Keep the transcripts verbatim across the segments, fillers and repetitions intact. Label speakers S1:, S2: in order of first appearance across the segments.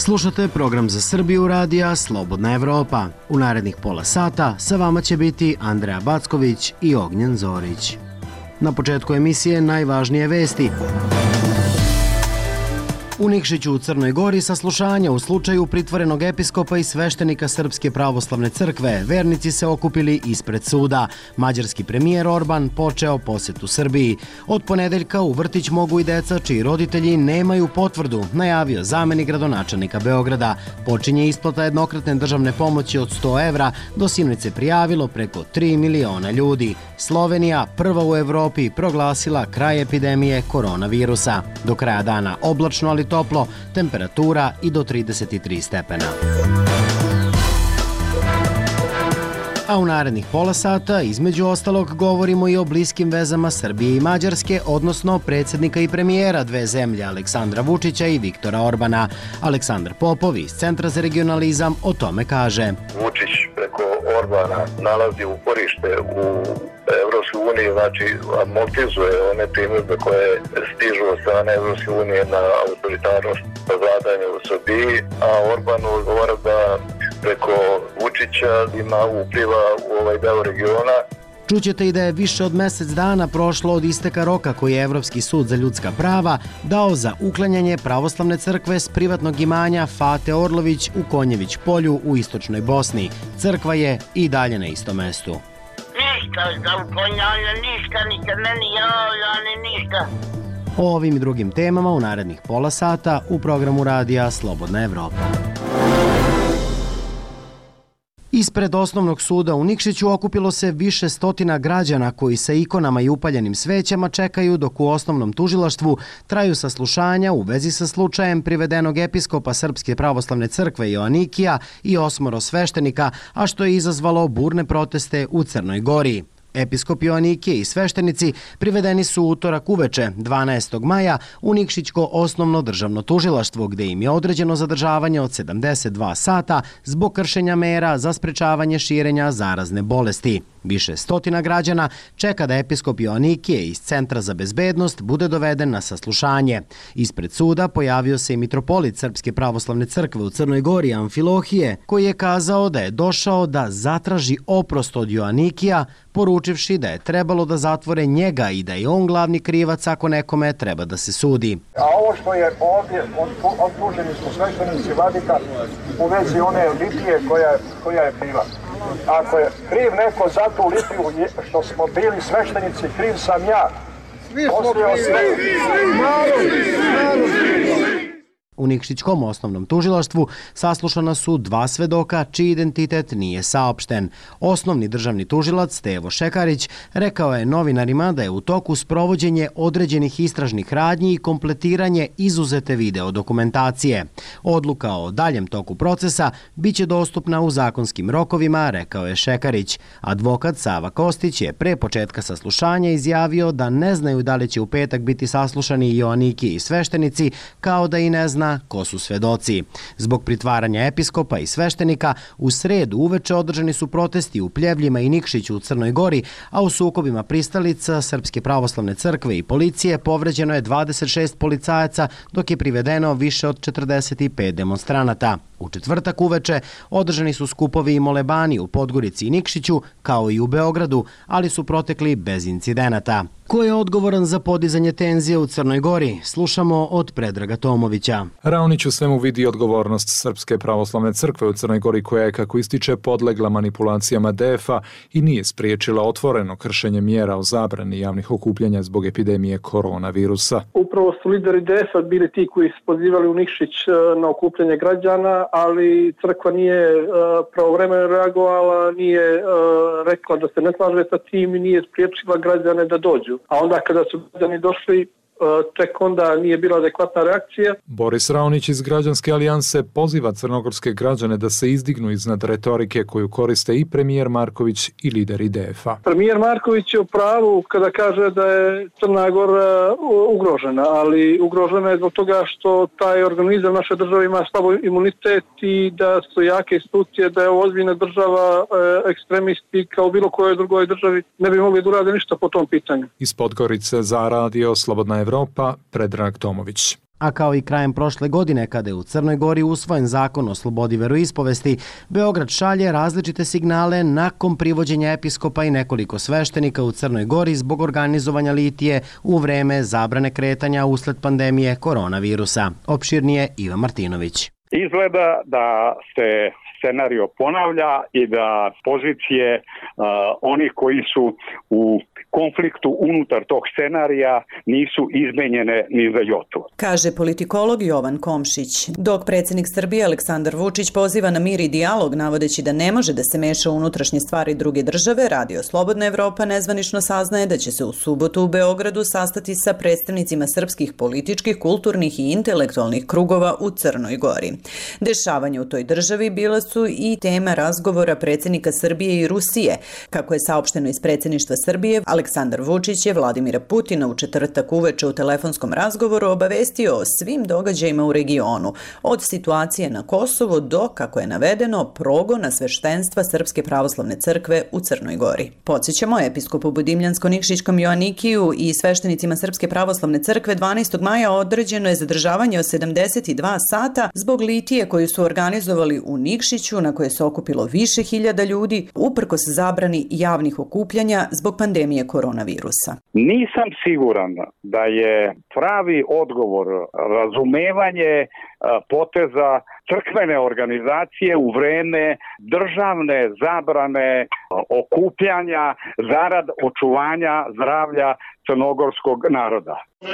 S1: Slušate program za Srbiju radija Slobodna Evropa. U narednih pola sata sa vama će biti Andreja Backović i Ognjen Zorić. Na početku emisije najvažnije vesti. U Nikšiću u Crnoj Gori saslušanja u slučaju pritvorenog episkopa i sveštenika Srpske pravoslavne crkve. Vernici se okupili ispred suda. Mađarski premijer Orban počeo posetu Srbiji. Od ponedeljka u vrtić mogu i deca čiji roditelji nemaju potvrdu, najavio zamenik gradonačelnika Beograda. Počinje isplata jednokratne državne pomoći od sto evra, do sinoć se prijavilo preko tri miliona ljudi. Slovenija, prva u Evropi, proglasila kraj epidemije koronavirusa. Do kraja dana oblačno, ali toplo, temperatura i do trideset tri stepena. A u narednih pola sata, između ostalog, govorimo i o bliskim vezama Srbije i Mađarske, odnosno predsjednika i premijera dve zemlje, Aleksandra Vučića i Viktora Orbana. Aleksandar Popov iz Centra za regionalizam o tome kaže.
S2: Vučić preko Orbana nalazi uporište u Evropskoj uniji, znači amortizuje one primjedbe koje stižu od strane Evropske unije na autoritarnost vladanja u Srbiji, a Orban odgovara da preko Vučića ima upliva u ovaj deo regiona.
S1: Čućete i da je više od mjesec dana prošlo od isteka roka koji je Evropski sud za ljudska prava dao za uklanjanje pravoslavne crkve s privatnog imanja Fate Orlović u Konjević polju u istočnoj Bosni. Crkva je i dalje na istom mestu.
S3: Ništa, za uklanjanje, ništa, nikad meni javljane, ništa.
S1: O ovim i drugim temama u narednih pola sata u programu radija Slobodna Evropa. Ispred osnovnog suda u Nikšiću okupilo se više stotina građana koji sa ikonama i upaljenim svećama čekaju dok u osnovnom tužilaštvu traju saslušanja u vezi sa slučajem privedenog episkopa Srpske pravoslavne crkve Joanikija i osmoro sveštenika, a što je izazvalo burne proteste u Crnoj Gori. Episkop Joanikije i sveštenici privedeni su utorak uveče, dvanaestog maja, u Nikšićko osnovno državno tužilaštvo, gde im je određeno zadržavanje od sedamdeset dva sata zbog kršenja mera za sprečavanje širenja zarazne bolesti. Više stotina građana čeka da episkop Joanikije iz Centra za bezbednost bude doveden na saslušanje. Ispred suda pojavio se i mitropolit Srpske pravoslavne crkve u Crnoj Gori Amfilohije, koji je kazao da je došao da zatraži oprost od Joanikija, poručivši da je trebalo da zatvore njega i da je on glavni krivac ako nekome treba da se sudi.
S4: A ovo što je ovdje, optuženi su sveštenici vladika u vezi one litije koja, koja je bila. Ako je kriv neko za tu litiju što smo bili sveštenici, kriv sam ja. Svi smo
S1: U Nikšićkom osnovnom tužilaštvu saslušana su dva svedoka čiji identitet nije saopšten. Osnovni državni tužilac Stevo Šekarić rekao je novinarima da je u toku sprovođenje određenih istražnih radnji i kompletiranje izuzete video dokumentacije. Odluka o daljem toku procesa biće dostupna u zakonskim rokovima, rekao je Šekarić. Advokat Sava Kostić je pre početka saslušanja izjavio da ne znaju da li će u petak biti saslušani Joaniki i sveštenici, kao da i ne zna ko su svedoci. Zbog pritvaranja episkopa i sveštenika, u sredu uveče održani su protesti u Pljevljima i Nikšiću u Crnoj Gori, a u sukobima pristalica Srpske pravoslavne crkve i policije povređeno je dvadeset šest policajaca, dok je privedeno više od četrdeset pet demonstranata. U četvrtak uveče održani su skupovi i molebani u Podgorici i Nikšiću, kao i u Beogradu, ali su protekli bez incidenata. Ko je odgovoran za podizanje tenzije u Crnoj Gori? Slušamo od Predraga Tomovića.
S5: Raonić u svemu vidi odgovornost Srpske pravoslavne crkve u Crnoj Gori, koja je, kako ističe, podlegla manipulacijama D F A i nije spriječila otvoreno kršenje mjera o zabrani javnih okupljanja zbog epidemije koronavirusa.
S6: Upravo su lideri D F A bili ti koji su pozivali u Nikšić na okupljanje građana, ali crkva nije pravovremeno reagovala, nije rekla da se ne slaže sa tim i nije spriječila građane da dođu. A onda kada su građani došli, tek onda nije bila adekvatna reakcija.
S5: Boris Raonić iz Građanske alijanse poziva crnogorske građane da se izdignu iznad retorike koju koriste i premijer Marković i lideri D F A.
S6: Premijer Marković je u pravu kada kaže da je Crna Gora ugrožena, ali ugrožena je zbog toga što taj organizam naše države ima slabo imunitet i da su jake institucije, da je ozbiljna država, ekstremisti kao u bilo kojoj drugoj državi ne bi mogli da urade ništa po tom pitanju.
S5: Iz Podgorice za radio Slobodna Evropa, Predrag Tomović.
S1: A kao i krajem prošle godine, kada je u Crnoj Gori usvojen zakon o slobodi veroispovesti, Beograd šalje različite signale nakon privođenja episkopa i nekoliko sveštenika u Crnoj Gori zbog organizovanja litije u vreme zabrane kretanja usled pandemije koronavirusa. Opširnije Iva Martinović.
S7: Izgleda da se scenario ponavlja i da pozicije uh, onih koji su u konfliktu unutar tog scenarija nisu izmenjene ni za jotu.
S8: Kaže politikolog Jovan Komšić. Dok predsjednik Srbije Aleksandar Vučić poziva na mir i dijalog navodeći da ne može da se meša u unutrašnje stvari druge države, Radio Slobodna Evropa nezvanično saznaje da će se u subotu u Beogradu sastati sa predstavnicima srpskih političkih, kulturnih i intelektualnih krugova u Crnoj Gori. Dešavanje u toj državi bila su i tema razgovora predsjednika Srbije i Rusije. Kako je saopšteno iz predsjedništva Srbije, Aleksandar Vučić je Vladimira Putina u četvrtak uveče u telefonskom razgovoru obavestio o svim događajima u regionu, od situacije na Kosovu do, kako je navedeno, progona sveštenstva Srpske pravoslavne crkve u Crnoj Gori. Podsjećamo, episkopu Budimljansko-Nikšićkom Joanikiju i sveštenicima Srpske pravoslavne crkve dvanaestog maja određeno je zadržavanje od sedamdeset dva sata zbog litije koju su organizovali u Nikšiću, na koje se okupilo više hiljada ljudi, uprkos zabrani javnih okupljanja zbog pandemije koronavirusa.
S7: Nisam siguran da je pravi odgovor razumevanje poteza crkvene organizacije u vreme državne zabrane okupljanja zarad očuvanja zdravlja crnogorskog naroda.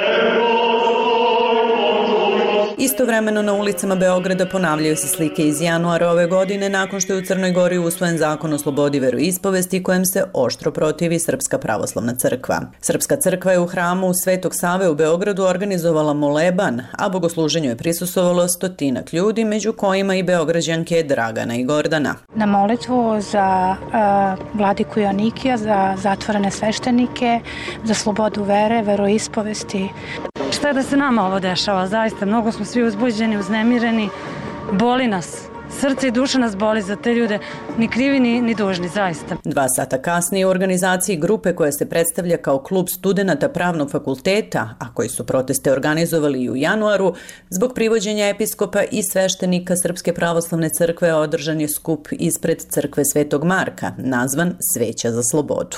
S8: Istovremeno na ulicama Beograda ponavljaju se slike iz januara ove godine nakon što je u Crnoj Gori usvojen zakon o slobodi veroispovesti kojem se oštro protivi Srpska pravoslavna crkva. Srpska crkva je u hramu Svetog Save u Beogradu organizovala moleban, a bogosluženju je prisustvovalo stotinak ljudi, među kojima i beograđanke Dragana i Gordana.
S9: Na molitvu za uh, vladiku Joanikija, za zatvorene sveštenike, za slobodu vere, veroispovesti.
S10: Šta da se nama ovo dešava? Zaista, mnogo smo svi uzbuđeni, uznemireni. Boli nas. Srce i duša nas boli za te ljude, ni krivi ni, ni dužni, zaista.
S8: Dva sata kasnije u organizaciji grupe koja se predstavlja kao klub studenata pravnog fakulteta, a koji su proteste organizovali i u januaru, zbog privođenja episkopa i sveštenika Srpske pravoslavne crkve održan je skup ispred crkve Svetog Marka, nazvan Sveća za slobodu.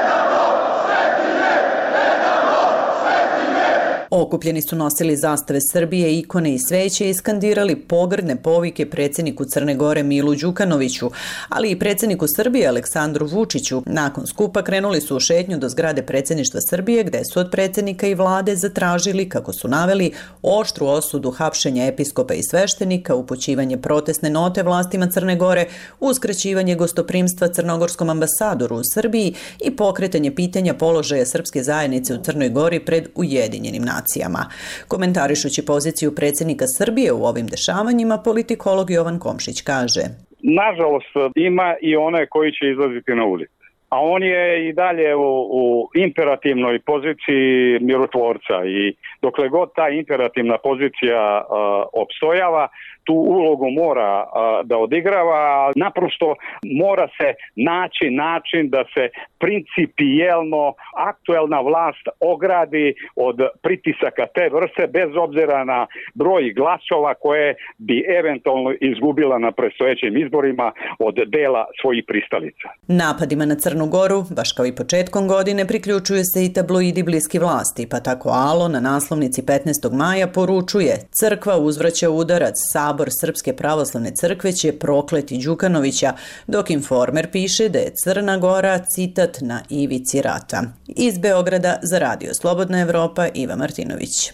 S8: Okupljeni su nosili zastave Srbije, ikone i sveće i skandirali pogrdne povike predsjedniku Crne Gore Milu Đukanoviću, ali i predsjedniku Srbije Aleksandru Vučiću. Nakon skupa krenuli su u šetnju do zgrade predsjedništva Srbije, gde su od predsjednika i vlade zatražili, kako su naveli, oštru osudu hapšenja episkopa i sveštenika, upućivanje protestne note vlastima Crne Gore, uskraćivanje gostoprimstva crnogorskom ambasadoru u Srbiji i pokretanje pitanja položaja srpske zajednice u Crnoj Gori pred Ujedinjenim nacijama. Komentarišući poziciju predsjednika Srbije u ovim dešavanjima, politikolog Jovan Komšić kaže:
S7: Nažalost, ima i one koji će izlaziti na ulicu. A on je i dalje u, u imperativnoj poziciji mirotvorca i dokle god ta imperativna pozicija uh, opstojava, tu ulogu mora uh, da odigrava, naprosto mora se naći način da se principijelno aktuelna vlast ogradi od pritisaka te vrste bez obzira na broj glasova koje bi eventualno izgubila na predstojećim izborima od dela svojih pristalica.
S8: Napadima na Crnu Goru, baš kao i početkom godine, priključuju se i tabloidi bliski vlasti, pa tako Alo na naslovnici petnaestog maja poručuje: Crkva uzvraća udarac, Sabor Srpske pravoslavne crkve će prokleti Đukanovića, dok Informer piše da je Crna Gora, citat, na ivici rata. Iz Beograda za Radio Slobodna Evropa, Iva Martinović.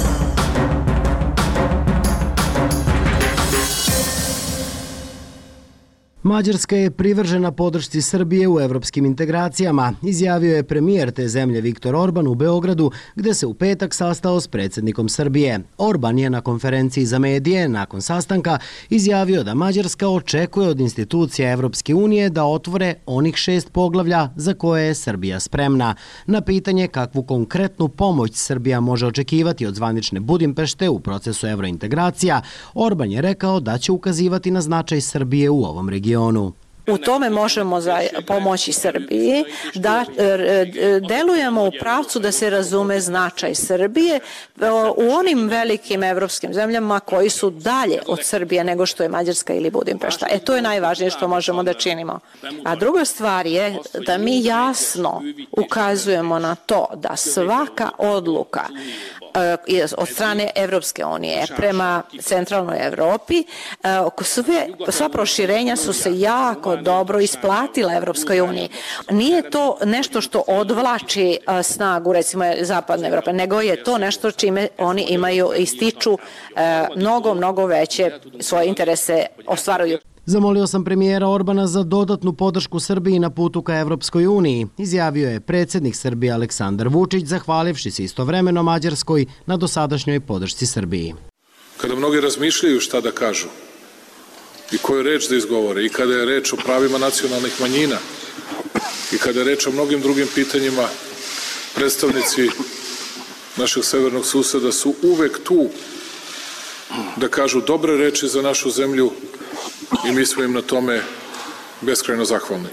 S1: Mađarska je privržena podršci Srbije u evropskim integracijama, izjavio je premijer te zemlje Viktor Orban u Beogradu, gde se u petak sastao s predsjednikom Srbije. Orban je na konferenciji za medije nakon sastanka izjavio da Mađarska očekuje od institucija Evropske unije da otvore onih šest poglavlja za koje je Srbija spremna. Na pitanje kakvu konkretnu pomoć Srbija može očekivati od zvanične Budimpešte u procesu evrointegracija, Orban je rekao da će ukazivati na značaj Srbije u ovom regionu.
S11: u tome možemo za pomoći Srbiji, da delujemo u pravcu da se razume značaj Srbije u onim velikim evropskim zemljama koji su dalje od Srbije nego što je Mađarska ili Budimpešta. E, to je najvažnije što možemo da činimo. A druga stvar je da mi jasno ukazujemo na to da svaka odluka od strane Evropske unije prema centralnoj Evropi, sve, sva proširenja su se jako dobro isplatila Evropskoj uniji. Nije to nešto što odvlači snagu, recimo, zapadne Evrope, nego je to nešto čime oni imaju i stiču mnogo, mnogo veće svoje interese ostvaruju.
S1: Zamolio sam premijera Orbana za dodatnu podršku Srbiji na putu ka Evropskoj uniji, izjavio je predsjednik Srbije Aleksandar Vučić, zahvalivši se istovremeno Mađarskoj na dosadašnjoj podršci Srbiji.
S12: Kada mnogi razmišljaju šta da kažu i koju reč da izgovore, i kada je reč o pravima nacionalnih manjina, i kada je reč o mnogim drugim pitanjima, predstavnici našeg severnog suseda su uvek tu da kažu dobre reči za našu zemlju i mi smo im na tome beskrajno zahvalni.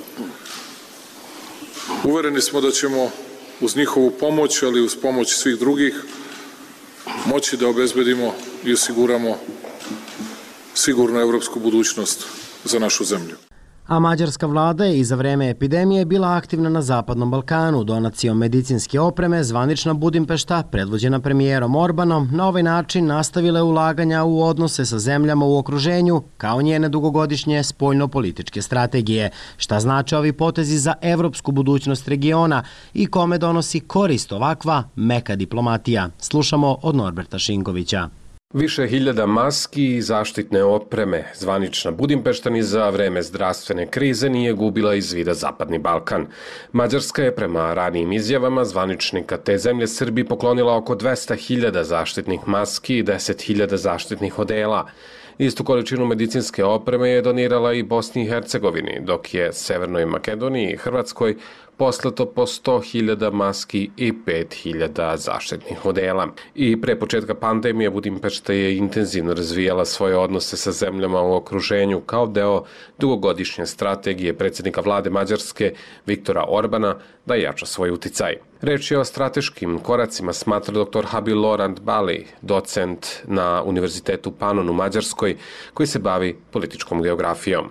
S12: Uvereni smo da ćemo uz njihovu pomoć, ali uz pomoć svih drugih, moći da obezbedimo i osiguramo sigurnu evropsku budućnost za našu zemlju.
S1: A mađarska vlada je i za vreme epidemije bila aktivna na Zapadnom Balkanu. Donacijom medicinske opreme zvanična Budimpešta, predvođena premijerom Orbanom, na ovaj način nastavile ulaganja u odnose sa zemljama u okruženju, kao njene dugogodišnje spoljno-političke strategije. Šta znači ovi potezi za evropsku budućnost regiona i kome donosi korist ovakva meka diplomatija? Slušamo od Norberta Šinkovića.
S13: Više hiljada maski i zaštitne opreme. Zvanična Budimpešta ni za vreme zdravstvene krize nije gubila iz vida Zapadni Balkan. Mađarska je prema ranijim izjavama zvaničnika te zemlje Srbiji poklonila oko dvesta hiljada zaštitnih maski i deset hiljada zaštitnih odela. Istu količinu medicinske opreme je donirala i Bosni i Hercegovini, dok je Severnoj Makedoniji i Hrvatskoj poslato po sto hiljada maski i pet hiljada zaštitnih odela. I pre početka pandemije Budimpešta je intenzivno razvijala svoje odnose sa zemljama u okruženju kao deo dugogodišnje strategije predsjednika vlade Mađarske Viktora Orbana da jača svoj uticaj. Reč je o strateškim koracima, smatra doktor Habil Lorand Bali, docent na Univerzitetu Panon u Mađarskoj, koji se bavi političkom geografijom.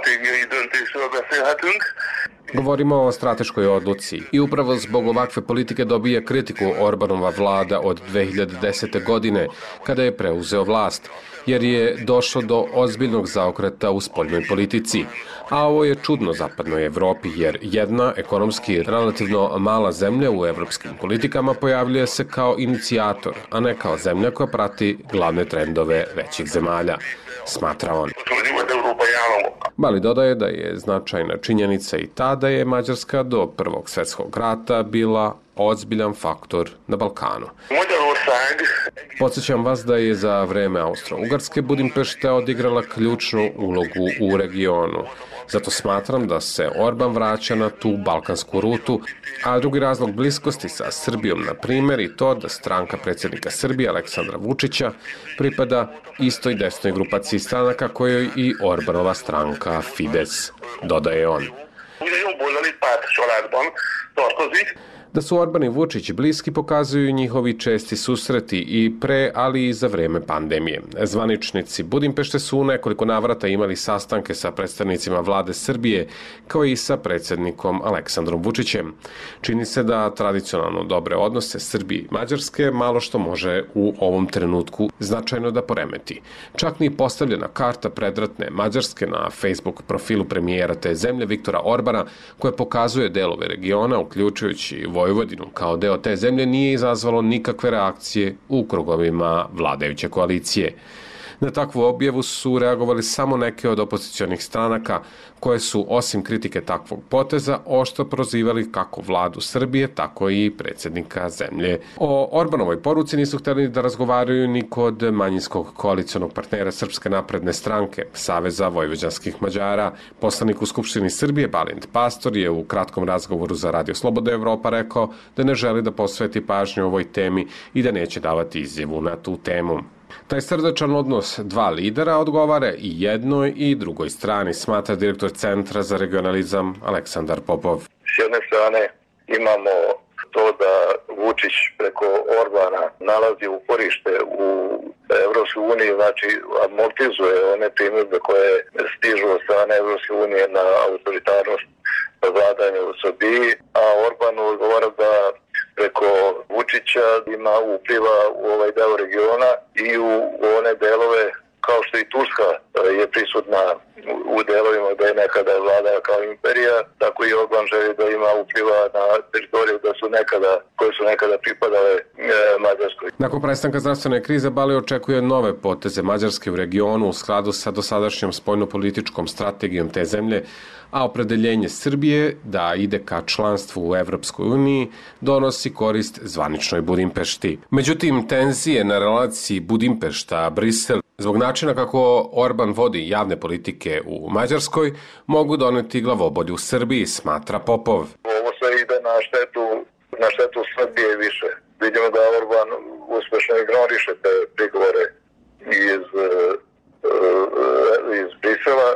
S13: Govorimo o strateškoj odluci i upravo zbog ovakve politike dobija kritiku Orbanova vlada od dve hiljade desete. godine, kada je preuzeo vlast, jer je došlo do ozbiljnog zaokreta u spoljnoj politici. A ovo je čudno zapadnoj Evropi, jer jedna ekonomski relativno mala zemlja u evropskim politikama pojavljuje se kao inicijator, a ne kao zemlja koja prati glavne trendove većih zemalja, smatra on. Bali dodaje da je značajna činjenica i ta da je Mađarska do Prvog svjetskog rata bila ozbiljan faktor na Balkanu. Podsjećam vas da je za vreme Austro-Ugarske Budimpešta odigrala ključnu ulogu u regionu. Zato smatram da se Orban vraća na tu balkansku rutu, a drugi razlog bliskosti sa Srbijom, na primjer, i to da stranka predsjednika Srbije Aleksandra Vučića pripada istoj desnoj grupaciji stranaka kojoj i Orbanova stranka Fidesz, dodaje on. Da su Orban i Vučić bliski pokazuju njihovi česti susreti i pre, ali i za vreme pandemije. Zvaničnici Budimpešte su u nekoliko navrata imali sastanke sa predstavnicima vlade Srbije, kao i sa predsjednikom Aleksandrom Vučićem. Čini se da tradicionalno dobre odnose Srbije i Mađarske malo što može u ovom trenutku značajno da poremeti. Čak ni postavljena karta predratne Mađarske na Facebook profilu premijera te zemlje Viktora Orbana, koja pokazuje delove regiona, uključujući Vojvodinu kao deo te zemlje, nije izazvalo nikakve reakcije u krugovima vladajuće koalicije. Na takvu objavu su reagovali samo neke od opozicionih stranaka koje su, osim kritike takvog poteza, oštro prozivali kako vladu Srbije, tako i predsjednika zemlje. O Orbanovoj poruci nisu htjeli da razgovaraju ni kod manjinskog koalicionog partnera Srpske napredne stranke, Saveza vojvođanskih Mađara. Poslanik u Skupštini Srbije Balint Pastor je u kratkom razgovoru za Radio Slobodna Evropa rekao da ne želi da posveti pažnju ovoj temi i da neće davati izjavu na tu temu. Taj srdačan odnos dva lidera odgovara i jednoj i drugoj strani, smatra direktor Centra za regionalizam Aleksandar Popov.
S2: S jedne strane imamo to da Vučić preko Orbana nalazi uporište u Evropskoj uniji, znači amortizuje one primjedbe koje stižu od strane Evropske unije na autoritarnost vladanja u Srbiji, a Orban odgovara da preko Vučića ima upliva u ovaj deo regiona i u one delove kao što i Turska je prisutna u delovima gde je nekada vladala kao imperija, tako i Orban želi da ima upliva na teritoriju da su nekada, koje su nekada pripadale e, Mađarskoj.
S13: Nakon prestanka zdravstvene krize, Bali očekuje nove poteze Mađarske u regionu u skladu sa dosadašnjom spoljnopolitičkom strategijom te zemlje, a opredeljenje Srbije da ide ka članstvu u Evropskoj uniji donosi korist zvaničnoj Budimpešti. Međutim, tenzije na relaciji Budimpešta-Brisel zbog načina kako Orban vodi javne politike u Mađarskoj mogu doneti glavobolju u Srbiji, smatra Popov.
S2: Ovo se ide na štetu, na štetu Srbije više. Vidimo da Orban uspešno ignoriše te prigovore iz, iz Brisela.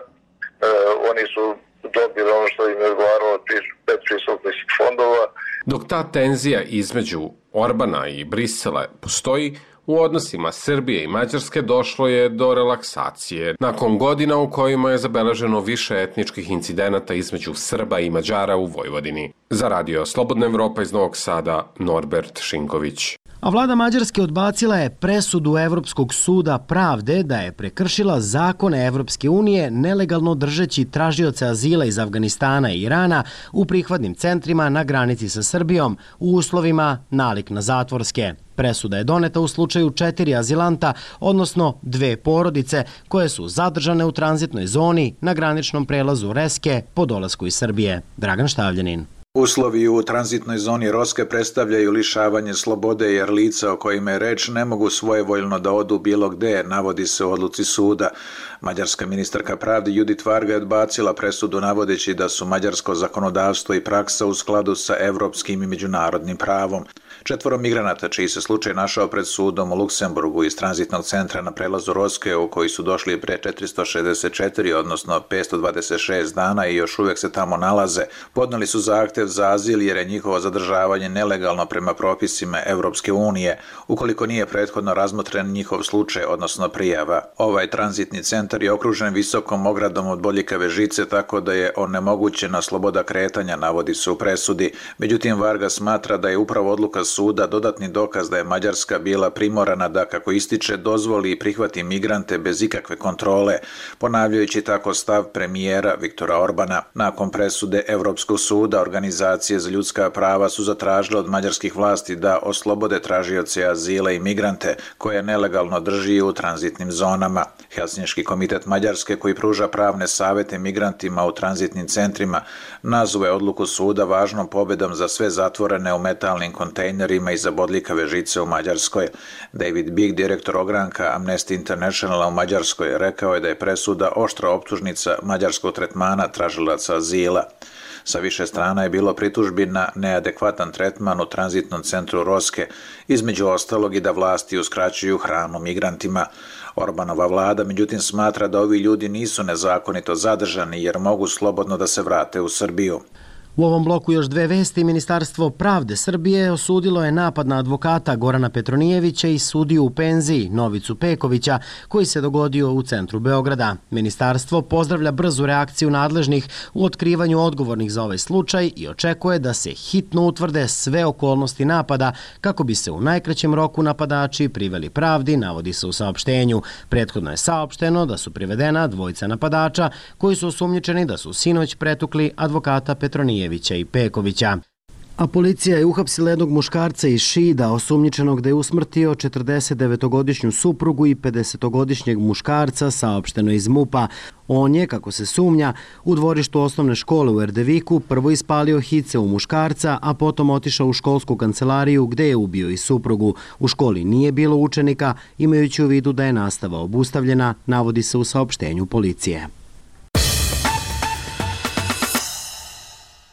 S2: Oni su dobili ono što im je odgovaralo od pet pristupnih fondova.
S13: Dok ta tenzija između Orbana i Brisela postoji, u odnosima Srbije i Mađarske došlo je do relaksacije nakon godina u kojima je zabeleženo više etničkih incidenata između Srba i Mađara u Vojvodini. Za radio Slobodna Evropa iz Novog Sada, Norbert Šinković.
S1: A vlada Mađarske odbacila je presudu Evropskog suda pravde da je prekršila zakone Evropske unije nelegalno držeći tražioce azila iz Afganistana i Irana u prihvatnim centrima na granici sa Srbijom u uslovima nalik na zatvorske. Presuda je doneta u slučaju četiri azilanta, odnosno dve porodice koje su zadržane u tranzitnoj zoni na graničnom prelazu Reske po dolasku iz Srbije. Dragan Štavljanin.
S14: Uslovi u tranzitnoj zoni Roske predstavljaju lišavanje slobode jer lica o kojima je reč ne mogu svojevoljno da odu bilo gde, navodi se u odluci suda. Mađarska ministarka pravde Judit Varga je odbacila presudu navodeći da su mađarsko zakonodavstvo i praksa u skladu sa evropskim i međunarodnim pravom. Četvoro migranata, čiji se slučaj našao pred sudom u Luksemburgu iz tranzitnog centra na prelazu Roske, u koji su došli pre četiristo šezdeset četiri, odnosno petsto dvadeset šest dana i još uvek se tamo nalaze, podneli su zahtev za azil jer je njihovo zadržavanje nelegalno prema propisima Evropske unije, ukoliko nije prethodno razmotren njihov slučaj, odnosno prijava. Ovaj tranzitni centar je okružen visokom ogradom od boljikave žice, tako da je onemogućena sloboda kretanja, navodi se u presudi. Međutim, Varga smatra da je upravo odluka suda dodatni dokaz da je Mađarska bila primorana da, kako ističe, dozvoli i prihvati migrante bez ikakve kontrole, ponavljajući tako stav premijera Viktora Orbana. Nakon presude Evropskog suda, organizacije za ljudska prava su zatražile od mađarskih vlasti da oslobode tražioce azila i migrante koje nelegalno drži u tranzitnim zonama. Helsinški komitet Mađarske, koji pruža pravne savete migrantima u tranzitnim centrima, nazove odluku suda važnom pobedom za sve zatvorene u metalnim kontejnerima i za bodljikave žice u Mađarskoj. David Big, direktor ogranka Amnesty Internationala u Mađarskoj, rekao je da je presuda oštra optužnica mađarskog tretmana tražilaca azila. Sa više strana je bilo pritužbi na neadekvatan tretman u tranzitnom centru Roske, između ostalog i da vlasti uskraćuju hranu migrantima. Orbanova vlada međutim smatra da ovi ljudi nisu nezakonito zadržani jer mogu slobodno da se vrate u Srbiju.
S1: U ovom bloku još dve vesti. Ministarstvo pravde Srbije osudilo je napad na advokata Gorana Petronijevića i sudiju u penziji Novicu Pekovića koji se dogodio u centru Beograda. Ministarstvo pozdravlja brzu reakciju nadležnih u otkrivanju odgovornih za ovaj slučaj i očekuje da se hitno utvrde sve okolnosti napada kako bi se u najkraćem roku napadači priveli pravdi, navodi se u saopštenju. Prethodno je saopšteno da su privedena dvojica napadača koji su osumnjičeni da su sinoć pretukli advokata Petronijevića i Pekovića. A policija je uhapsila jednog muškarca iz Šida, osumnjičenog da je usmrtio četrdesetdevetogodišnju suprugu i pedesetogodišnjeg muškarca, saopšteno iz MUP-a. On je, kako se sumnja, u dvorištu osnovne škole u Erdeviku prvo ispalio hice u muškarca, a potom otišao u školsku kancelariju gde je ubio i suprugu. U školi nije bilo učenika, imajući u vidu da je nastava obustavljena, navodi se u saopštenju policije.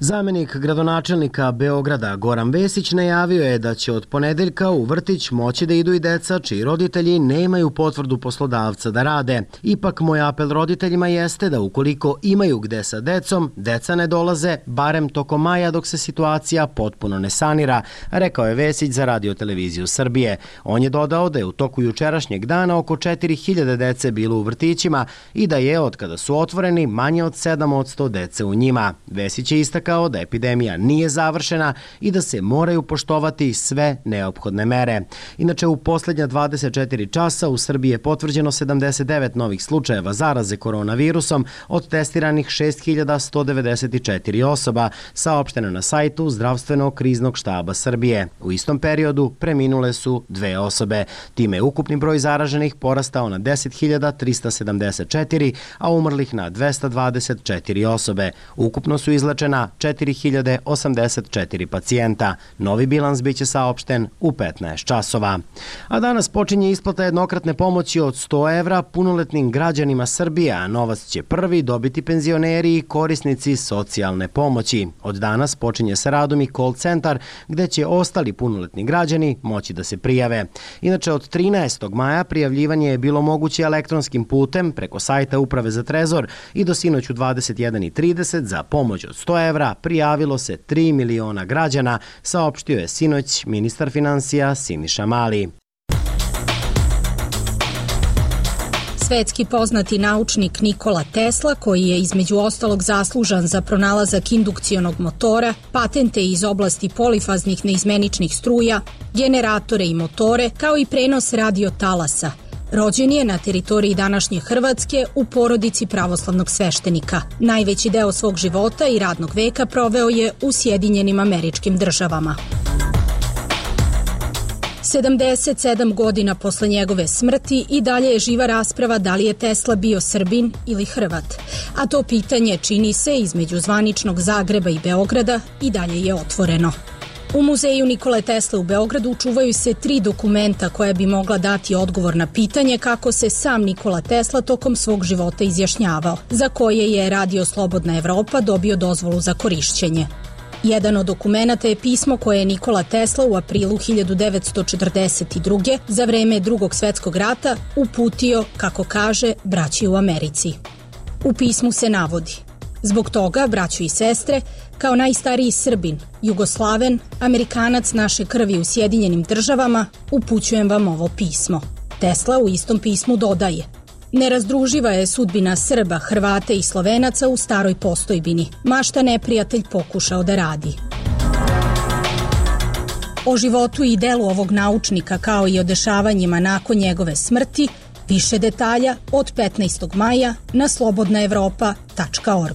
S1: Zamenik gradonačelnika Beograda Goran Vesić najavio je da će od ponedeljka u vrtić moći da idu i deca čiji roditelji nemaju potvrdu poslodavca da rade. Ipak moj apel roditeljima jeste da ukoliko imaju gde sa decom, deca ne dolaze, barem tokom maja dok se situacija potpuno ne sanira, rekao je Vesić za Radio televiziju Srbije. On je dodao da je u toku jučerašnjeg dana oko četiri hiljade dece bilo u vrtićima i da je od kada su otvoreni manje od sedam posto dece u njima. Vesić je istakao da epidemija nije završena i da se moraju poštovati sve neophodne mere. Inače, u posljednja dvadeset četiri časa u Srbiji je potvrđeno sedamdeset devet novih slučajeva zaraze koronavirusom od testiranih šest hiljada sto devedeset četiri osoba, saopšteno na sajtu Zdravstvenog kriznog štaba Srbije. U istom periodu preminule su dve osobe. Time je ukupni broj zaraženih porastao na deset hiljada trista sedamdeset četiri, a umrlih na dvesta dvadeset četiri osobe. Ukupno su izlečena četiri hiljade osamdeset četiri pacijenta. Novi bilans biće saopšten u petnaest časova. A danas počinje isplata jednokratne pomoći od sto evra punoletnim građanima Srbije, a novac će prvi dobiti penzioneri i korisnici socijalne pomoći. Od danas počinje sa radom i call centar gde će ostali punoletni građani moći da se prijave. Inače, od trinaestog maja prijavljivanje je bilo moguće elektronskim putem preko sajta Uprave za trezor i do sinoć u dvadeset jedan i trideset za pomoć od sto evra prijavilo se tri miliona građana, saopštio je sinoć ministar finansija Siniša Mali.
S15: Svetski poznati naučnik Nikola Tesla, koji je između ostalog zaslužan za pronalazak indukcionog motora, patente iz oblasti polifaznih neizmeničnih struja, generatore i motore, kao i prenos radiotalasa, rođen je na teritoriji današnje Hrvatske u porodici pravoslavnog sveštenika. Najveći deo svog života i radnog veka proveo je u Sjedinjenim Američkim Državama. sedamdeset sedam godina posle njegove smrti i dalje je živa rasprava da li je Tesla bio Srbin ili Hrvat, a to pitanje čini se između zvaničnog Zagreba i Beograda i dalje je otvoreno. U muzeju Nikole Tesle u Beogradu čuvaju se tri dokumenta koja bi mogla dati odgovor na pitanje kako se sam Nikola Tesla tokom svog života izjašnjavao, za koje je Radio Slobodna Evropa dobio dozvolu za korišćenje. Jedan od dokumenata je pismo koje je Nikola Tesla u aprilu hiljadu devetsto četrdeset druge za vreme Drugog svetskog rata uputio, kako kaže, braći u Americi. U pismu se navodi: zbog toga, braćo i sestre, kao najstariji Srbin, Jugoslaven, Amerikanac naše krvi u Sjedinjenim Državama, upućujem vam ovo pismo. Tesla u istom pismu dodaje: nerazdruživa je sudbina Srba, Hrvata i Slovenaca u staroj postojbini, ma šta neprijatelj pokušao da radi. O životu i delu ovog naučnika, kao i o dešavanjima nakon njegove smrti, više detalja od petnaestog maja na slobodna evropa tačka org.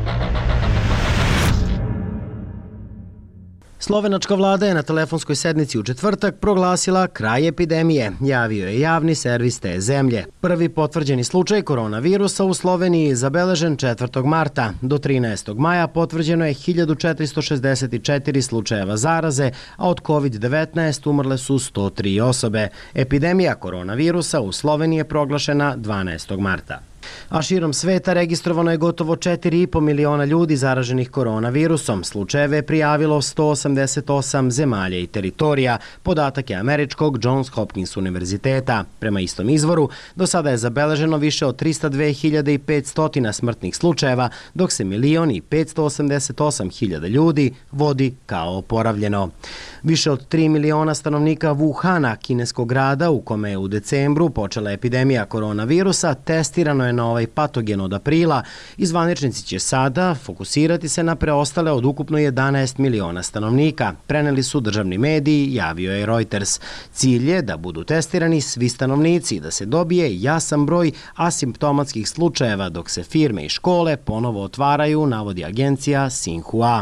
S1: Slovenačka vlada je na telefonskoj sednici u četvrtak proglasila kraj epidemije, javio je javni servis te zemlje. Prvi potvrđeni slučaj koronavirusa u Sloveniji je zabeležen četvrtog marta. Do trinaestog maja potvrđeno je hiljadu četiristo šezdeset četiri slučajeva zaraze, a od kovid devetnaest umrle su sto tri osobe. Epidemija koronavirusa u Sloveniji je proglašena dvanaestog marta. A širom sveta registrovano je gotovo četiri i po miliona ljudi zaraženih koronavirusom. Slučajeve je prijavilo sto osamdeset osam zemalja i teritorija, podatak je američkog Johns Hopkins univerziteta. Prema istom izvoru, do sada je zabeleženo više od trista dve hiljade petsto smrtnih slučajeva, dok se milion i petsto osamdeset osam hiljada ljudi vodi kao oporavljeno. Više od tri miliona stanovnika Wuhana, kineskog grada u kome je u decembru počela epidemija koronavirusa, testirano je na ovaj patogen od aprila i zvaničnici će sada fokusirati se na preostale od ukupno jedanaest miliona stanovnika. Preneli su državni mediji, javio je Reuters. Cilj je da budu testirani svi stanovnici, da se dobije jasan broj asimptomatskih slučajeva dok se firme i škole ponovo otvaraju, navodi agencija Sinhua.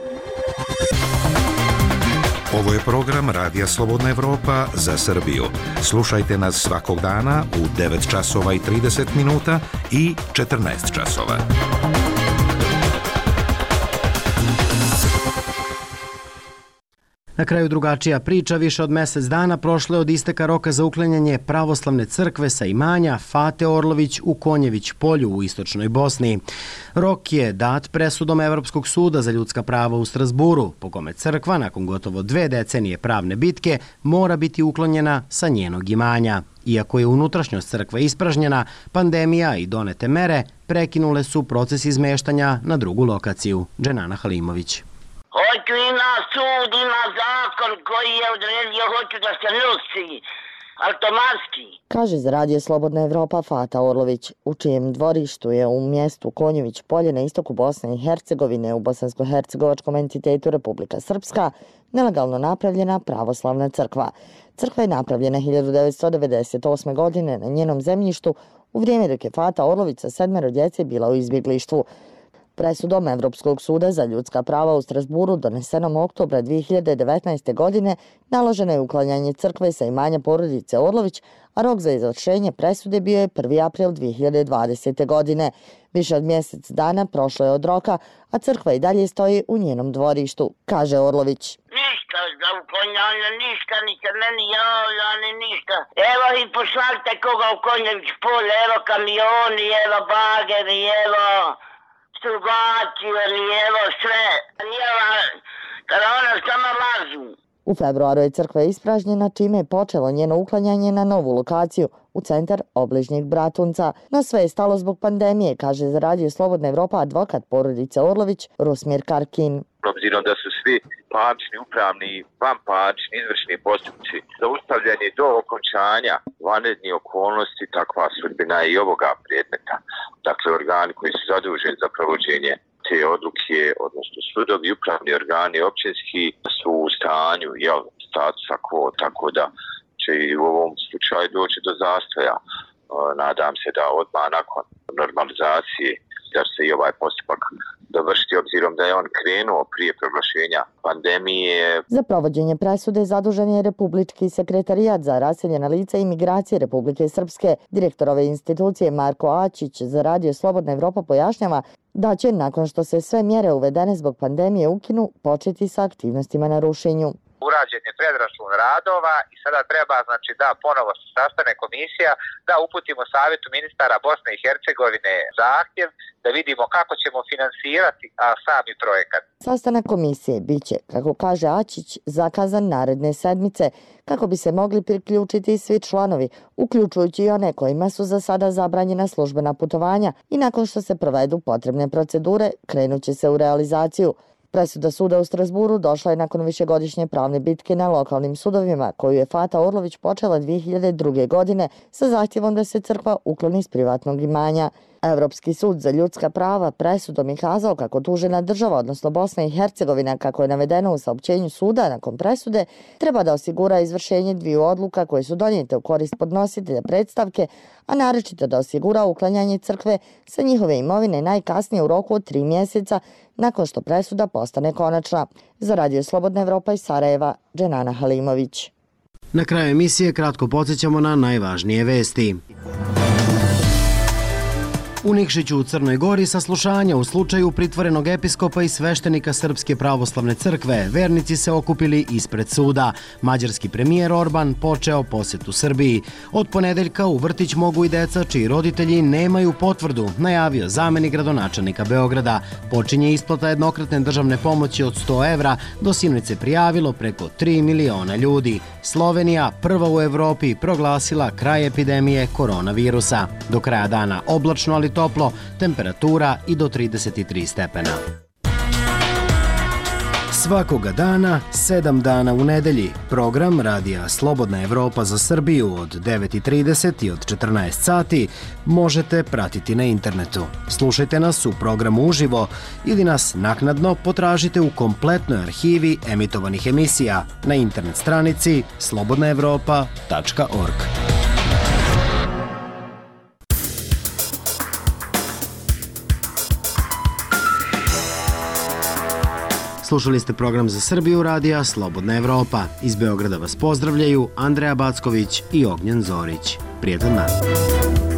S16: Ovo je program Radija Slobodna Evropa za Srbiju. Slušajte nas svakog dana u devet časova i trideset minuta i četrnaest časova.
S1: Na kraju drugačija priča, više od mesec dana prošle od isteka roka za uklanjanje pravoslavne crkve sa imanja Fate Orlović u Konjević polju u istočnoj Bosni. Rok je dat presudom Evropskog suda za ljudska prava u Strasburu, po kome crkva, nakon gotovo dve decenije pravne bitke, mora biti uklonjena sa njenog imanja. Iako je unutrašnjost crkve ispražnjena, pandemija i donete mere prekinule su proces izmeštanja na drugu lokaciju. Dženana Halimović.
S3: Hoću ima sud, ima zakon koji je odredio, hoću da se nosi automatski.
S17: Kaže za radio Slobodna Evropa Fata Orlović, u čijem dvorištu je u mjestu Konjević polje na istoku Bosne i Hercegovine u bosansko-hercegovačkom entitetu Republika Srpska nelegalno napravljena pravoslavna crkva. Crkva je napravljena hiljadu devetsto devedeset osme. godine na njenom zemljištu u vrijeme dok je Fata Orlović sa sedmero djece bila u izbjeglištvu. Presudom Evropskog suda za ljudska prava u Strasburu donesenom oktobra dvije hiljade devetnaeste. godine naloženo je uklanjanje crkve sa imanja porodice Orlović, a rok za izvršenje presude bio je prvi april dvije hiljade dvadesete. godine. Više od mjesec dana prošlo je od roka, a crkva i dalje stoji u njenom dvorištu, kaže Orlović.
S3: Ništa za uklanjanje, ništa, nikad meni javljani, ništa. Evo i pošaljte koga u Konjević polje, evo kamioni, evo bageri, evo strugacijani, evo sve. Evo, kada ona samo lažu.
S17: U februaru je crkva ispražnjena, čime je počelo njeno uklanjanje na novu lokaciju, u centar obližnjeg Bratunca. No sve je stalo zbog pandemije, kaže za radio Slobodna Evropa advokat porodice Orlović, Rusmir Karkin.
S18: Obzirom da su svi parnični, upravni i vanparnični izvršni postupci zaustavljeni do okončanja vanrednih okolnosti, takva sudbina i ovoga predmeta. Dakle, organi koji su zaduženi za provođenje te odluke, odnosno sudovi, upravni organi, općinski, su u stanju jel, statusa quo, tako da će i u ovom slučaju doći do zastoja. Nadam se da odmah nakon normalizacije da će se i ovaj postupak dovršiti, obzirom da je on krenuo prije proglašenja pandemije.
S17: Za provođenje presude zadužen je Republički sekretarijat za raseljena lica i migracije Republike Srpske. Direktor ove institucije Marko Ačić za radio Slobodna Evropa pojašnjava da će, nakon što se sve mjere uvedene zbog pandemije ukinu, početi sa aktivnostima na rušenju.
S18: Urađen je predračun radova i sada treba, znači, da ponovo se sastane komisija, da uputimo Savjetu ministara Bosne i Hercegovine zahtjev, da vidimo kako ćemo finansirati a sami projekat.
S17: Sastanak komisije biće, kako kaže Ačić, zakazan naredne sedmice, kako bi se mogli priključiti svi članovi, uključujući i one kojima su za sada zabranjena službena putovanja, i nakon što se provedu potrebne procedure, krenuće se u realizaciju. Presuda suda u Strasburu došla je nakon višegodišnje pravne bitke na lokalnim sudovima, koju je Fata Orlović počela dvije hiljade druge. godine sa zahtjevom da se crkva ukloni iz privatnog imanja. Evropski sud za ljudska prava presudom je kazao kako tužena država, odnosno Bosna i Hercegovina, kako je navedeno u saopćenju suda nakon presude, treba da osigura izvršenje dviju odluka koje su donijete u korist podnositelja predstavke, a naročito da osigura uklanjanje crkve sa njihove imovine najkasnije u roku od tri mjeseca nakon što presuda postane konačna. Za radio Slobodna Evropa iz Sarajeva, Dženana Halimović.
S1: Na kraju emisije kratko podsjećamo na najvažnije vesti. U Nikšiću u Crnoj Gori saslušanja u slučaju pritvorenog episkopa i sveštenika Srpske pravoslavne crkve. Vernici se okupili ispred suda. Mađarski premijer Orban počeo posjetu Srbiji. Od ponedeljka u vrtić mogu i deca čiji roditelji nemaju potvrdu, najavio zamenik gradonačelnika Beograda. Počinje isplata jednokratne državne pomoći od sto evra, do sinoć se prijavilo preko tri miliona ljudi. Slovenija, prva u Evropi, proglasila kraj epidemije koronavirusa. Do kraja dana oblačno, ali toplo, temperatura i do trideset tri stepena. Svakoga dana, sedam dana u nedelji, program radija Slobodna Evropa za Srbiju od devet i trideset i od četrnaest sati možete pratiti na internetu. Slušajte nas u programu uživo ili nas naknadno potražite u kompletnoj arhivi emitovanih emisija na internet stranici slobodna evropa tačka org. Slušali ste program za Srbiju radija Slobodna Evropa. Iz Beograda vas pozdravljaju Andreja Backović i Ognjen Zorić. Prijetan dan.